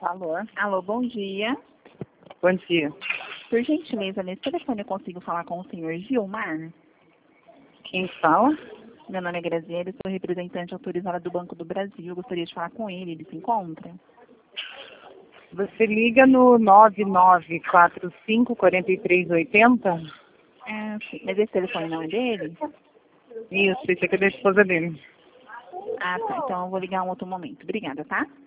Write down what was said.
Alô? Alô, bom dia. Bom dia. Por gentileza, nesse telefone eu consigo falar com o senhor Gilmar? Quem fala? Meu nome é Graziele, sou representante autorizada do Banco do Brasil. Eu gostaria de falar com ele se encontra? Você liga no 9945-4380? Sim. Mas esse telefone não é dele? Isso, esse aqui é da esposa dele. Tá. Então eu vou ligar um outro momento. Obrigada, tá?